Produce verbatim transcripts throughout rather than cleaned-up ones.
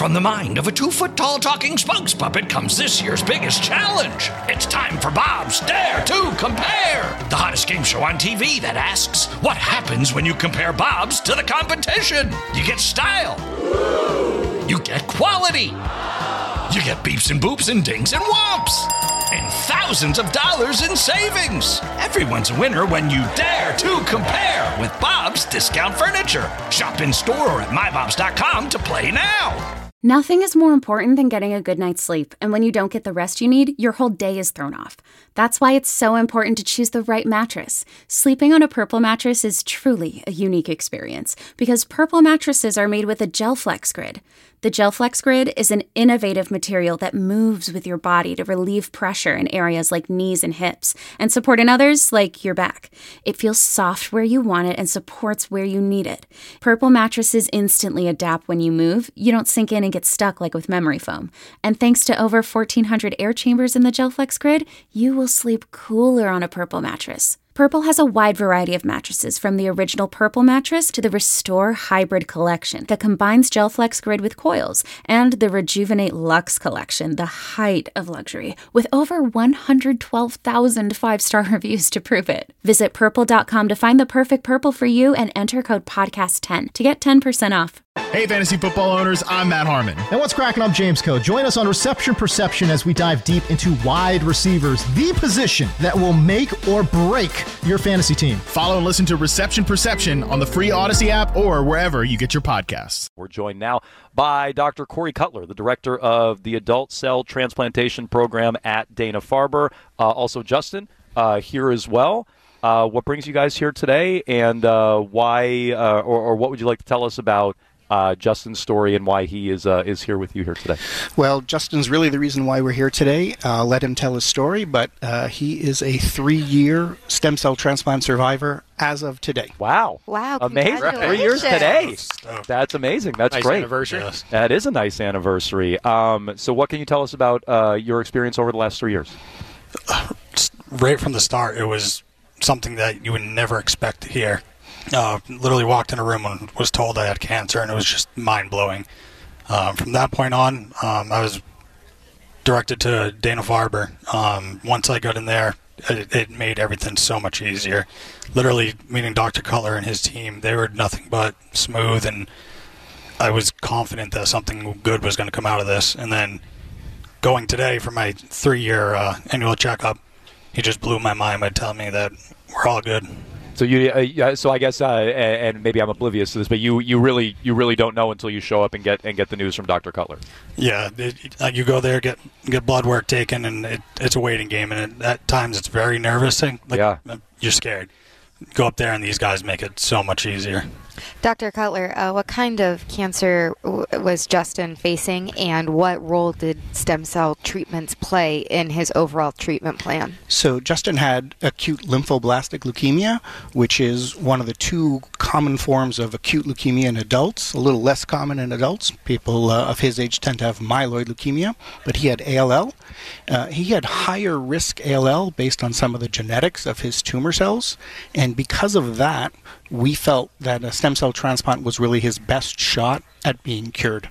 From the mind of a two-foot-tall talking spokes puppet comes this year's biggest challenge. It's time for Bob's Dare to Compare, the hottest game show on T V that asks, what happens when you compare Bobs to the competition? You get style. You get quality. You get beeps and boops and dings and whomps. And thousands of dollars in savings. Everyone's a winner when you dare to compare with Bob's Discount Furniture. Shop in store or at my bobs dot com to play now. Nothing is more important than getting a good night's sleep, and when you don't get the rest you need, your whole day is thrown off. That's why it's so important to choose the right mattress. Sleeping on a Purple mattress is truly a unique experience, because Purple mattresses are made with a GelFlex Grid. The GelFlex Grid is an innovative material that moves with your body to relieve pressure in areas like knees and hips, and support in others like your back. It feels soft where you want it and supports where you need it. Purple mattresses instantly adapt when you move. You don't sink in and get stuck like with memory foam. And thanks to over fourteen hundred air chambers in the GelFlex Grid, you will sleep cooler on a Purple mattress. Purple has a wide variety of mattresses, from the original Purple mattress to the Restore Hybrid collection that combines GelFlex Grid with coils, and the Rejuvenate Luxe collection, the height of luxury, with over one hundred twelve thousand five-star reviews to prove it. Visit purple dot com to find the perfect Purple for you and enter code podcast ten to get ten percent off. Hey, fantasy football owners, I'm Matt Harmon. And what's cracking? I'm James Coe. Join us on Reception Perception as we dive deep into wide receivers, the position that will make or break your fantasy team. Follow and listen to Reception Perception on the free Odyssey app or wherever you get your podcasts. We're joined now by Doctor Corey Cutler, the director of the Adult Cell Transplantation Program at Dana-Farber. Uh, also, Justin uh, here as well. Uh, what brings you guys here today, and uh, why, uh, or, or what would you like to tell us about Uh, Justin's story and why he is uh, is here with you here today? Well, Justin's really the reason why we're here today. Uh, let him tell his story, but uh, he is a three-year stem cell transplant survivor as of today. Wow. Wow, amazing. Three years today. That's amazing. That's nice great. Anniversary. Yes. That is a nice anniversary. Um, so what can you tell us about uh, your experience over the last three years? Right from the start, it was something that you would never expect to hear. Uh, literally walked in a room and was told I had cancer, and it was just mind-blowing. Um, from that point on, um, I was directed to Dana-Farber. Um, once I got in there, it, it made everything so much easier. Literally meeting Doctor Cutler and his team, they were nothing but smooth, and I was confident that something good was going to come out of this. And then going today for my three-year uh, annual checkup, he just blew my mind by telling me that we're all good. So you, uh, so I guess, uh, and maybe I'm oblivious to this, but you, you really, you really don't know until you show up and get and get the news from Doctor Cutler. Yeah, it, uh, you go there, get get blood work taken, and it, it's a waiting game, and it, at times it's very nervous. Like, yeah, you're scared. Go up there, and these guys make it so much easier. Doctor Cutler, uh, what kind of cancer w- was Justin facing, and what role did stem cell treatments play in his overall treatment plan? So Justin had acute lymphoblastic leukemia, which is one of the two common forms of acute leukemia in adults, a little less common in adults. People uh, of his age tend to have myeloid leukemia, but he had A L L. Uh, he had higher risk A L L based on some of the genetics of his tumor cells, and because of that, we felt that a stem cell transplant was really his best shot at being cured.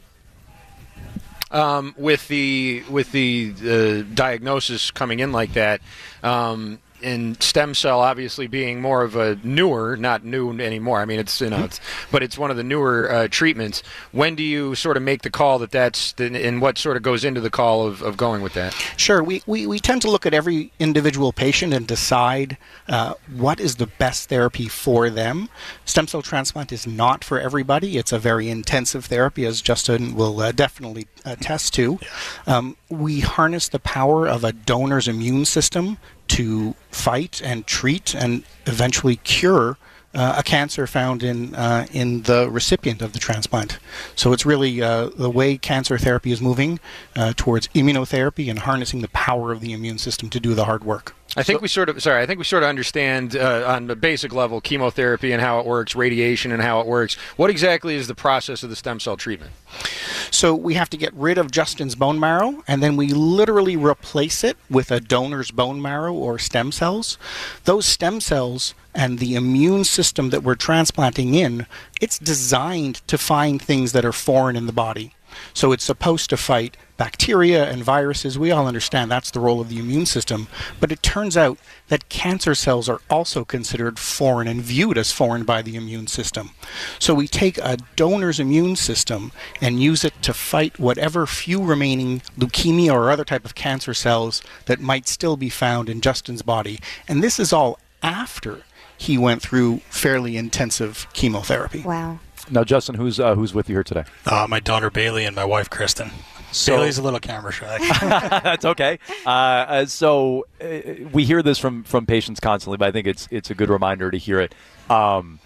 Um, with the with the uh, diagnosis coming in like that, um, and stem cell obviously being more of a newer, not new anymore. I mean, it's you know, it's, but it's one of the newer uh, treatments. When do you sort of make the call that that's, the, and what sort of goes into the call of, of going with that? Sure. We, we, we tend to look at every individual patient and decide uh, what is the best therapy for them. Stem cell transplant is not for everybody. It's a very intensive therapy, as Justin will uh, definitely attest to. Um, we harness the power of a donor's immune system to fight and treat and eventually cure uh, a cancer found in uh, in the recipient of the transplant. So it's really uh, the way cancer therapy is moving uh, towards immunotherapy and harnessing the power of the immune system to do the hard work. I think so, we sort of sorry. I think we sort of understand uh, on the basic level chemotherapy and how it works, radiation and how it works. What exactly is the process of the stem cell treatment? So we have to get rid of Justin's bone marrow, and then we literally replace it with a donor's bone marrow or stem cells. Those stem cells and the immune system that we're transplanting in, it's designed to find things that are foreign in the body. So it's supposed to fight bacteria and viruses. We all understand that's the role of the immune system. But it turns out that cancer cells are also considered foreign and viewed as foreign by the immune system. So we take a donor's immune system and use it to fight whatever few remaining leukemia or other type of cancer cells that might still be found in Justin's body. And this is all after he went through fairly intensive chemotherapy. Wow. Now, Justin, who's uh, who's with you here today? Uh, my daughter Bailey and my wife Kristen. So, Bailey's a little camera shy. That's okay. Uh, uh, so uh, we hear this from, from patients constantly, but I think it's it's a good reminder to hear it. Um,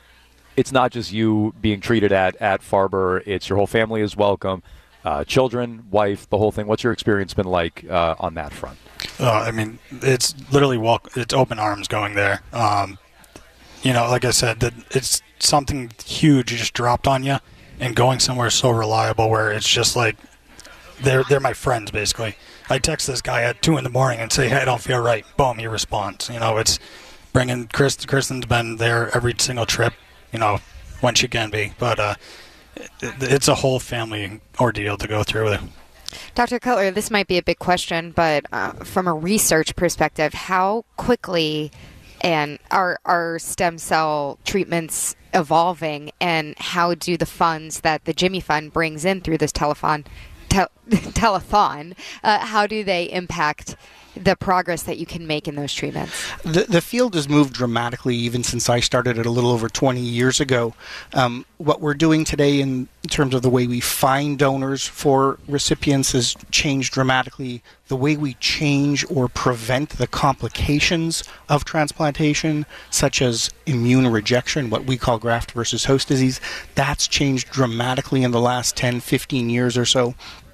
it's not just you being treated at, at Farber. It's your whole family is welcome. Uh, children, wife, the whole thing. What's your experience been like uh, on that front? Uh, I mean, it's literally walk. It's open arms going there. Um, you know, like I said, that it's something huge just dropped on you, and going somewhere so reliable where it's just like they're they're my friends basically. I text this guy at two in the morning and say, "Hey, I don't feel right." Boom, he responds. You know, it's bringing Chris. Kristen's been there every single trip. You know, when she can be, but uh, it, it's a whole family ordeal to go through with it. Doctor Cutler, this might be a big question, but uh, from a research perspective, how quickly and are are stem cell treatments evolving, and how do the funds that the Jimmy Fund brings in through this telethon, te- telethon, uh, how do they impact the progress that you can make in those treatments? The, the field has moved dramatically even since I started it a little over twenty years ago. Um, what we're doing today in terms of the way we find donors for recipients has changed dramatically. The way we change or prevent the complications of transplantation, such as immune rejection, what we call graft versus host disease, that's changed dramatically in the last ten, fifteen years or so.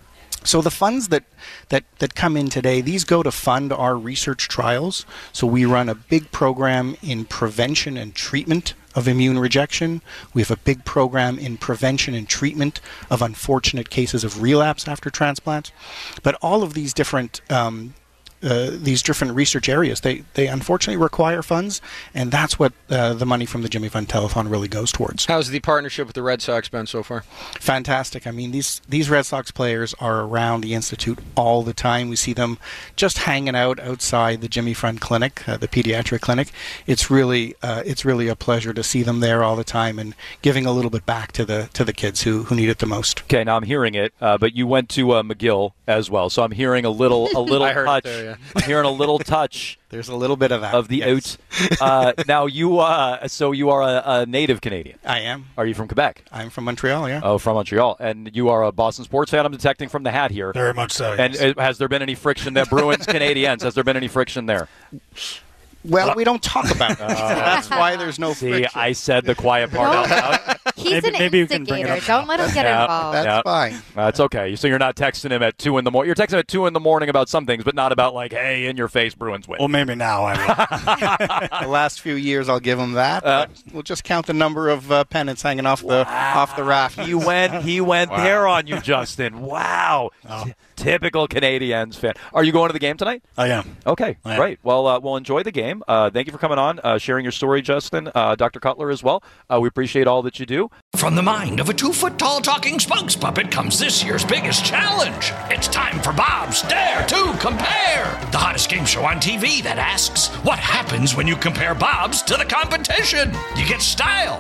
So the funds that, that, that come in today, these go to fund our research trials. So we run a big program in prevention and treatment of immune rejection. We have a big program in prevention and treatment of unfortunate cases of relapse after transplant. But all of these different um, uh, these different research areas, they, they unfortunately require funds, and that's what uh, the money from the Jimmy Fund Telethon really goes towards. How's the partnership with the Red Sox been so far? Fantastic. I mean, these these Red Sox players are around the Institute all the time. We see them just hanging out outside the Jimmy Fund Clinic, uh, the pediatric clinic. It's really uh, it's really a pleasure to see them there all the time and giving a little bit back to the to the kids who, who need it the most. Okay, now I'm hearing it, uh, but you went to uh, McGill as well, so I'm hearing a little a little I heard touch. it there, yeah. I'm hearing a little touch. There's a little bit of that of the yes. out. Uh, now you, uh, so you are a, a native Canadian. I am. Are you from Quebec? I'm from Montreal. Yeah. Oh, from Montreal, and you are a Boston sports fan. I'm detecting from the hat here. Very much so. And Yes. uh, has there been any friction there, Bruins Canadiens? Has there been any friction there? Well, we don't talk about it. That's why there's no See, friction. I said the quiet part out loud. He's Maybe- an maybe you can bring it instigator. up Don't let him get Yeah. involved. That's Yeah. fine. That's okay. So you're not texting him at two in the morning. You're texting him at two in the morning about some things, but not about like, hey, in your face, Bruins win. Well, maybe now I will. The last few years, I'll give him that. But we'll just count the number of uh, pennants hanging off the off the raft. He went. He went Wow. there on you, Justin. Wow. Oh. T- typical Canadiens fan. Are you going to the game tonight? I am. Okay, I am. great. Well, uh, we'll enjoy the game. Uh, thank you for coming on, uh, sharing your story, Justin. Uh, Doctor Cutler as well. Uh, we appreciate all that you do. From the mind of a two-foot-tall talking spokes puppet comes this year's biggest challenge. It's time for Bob's Dare to Compare, the hottest game show on T V that asks, what happens when you compare Bob's to the competition? You get style.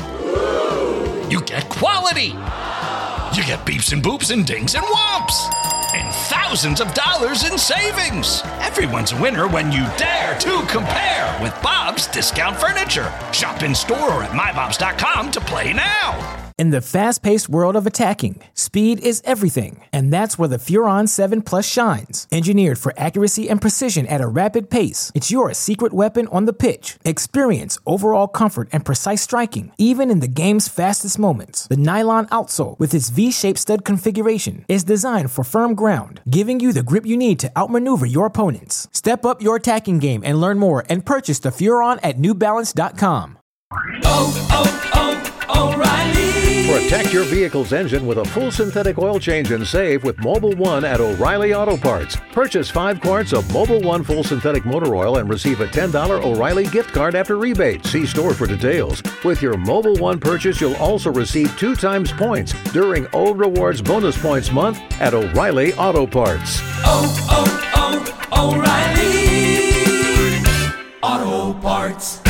You get quality. You get beeps and boops and dings and whomps. And thousands of dollars in savings. Everyone's a winner when you dare to compare with Bob's Discount Furniture. Shop in store or at my bobs dot com to play now. In the fast-paced world of attacking, speed is everything, and that's where the Furon seven Plus shines. Engineered for accuracy and precision at a rapid pace, it's your secret weapon on the pitch. Experience overall comfort and precise striking, even in the game's fastest moments. The nylon outsole, with its V-shaped stud configuration, is designed for firm ground, giving you the grip you need to outmaneuver your opponents. Step up your attacking game and learn more and purchase the Furon at new balance dot com. Oh, oh, oh, O'Reilly Protect your vehicle's engine with a full synthetic oil change and save with Mobil one at O'Reilly Auto Parts. Purchase five quarts of Mobil one full synthetic motor oil and receive a ten dollars O'Reilly gift card after rebate. See store for details. With your Mobil one purchase, you'll also receive two times points during O Rewards Bonus Points Month at O'Reilly Auto Parts. Oh, oh, oh, O'Reilly Auto Parts.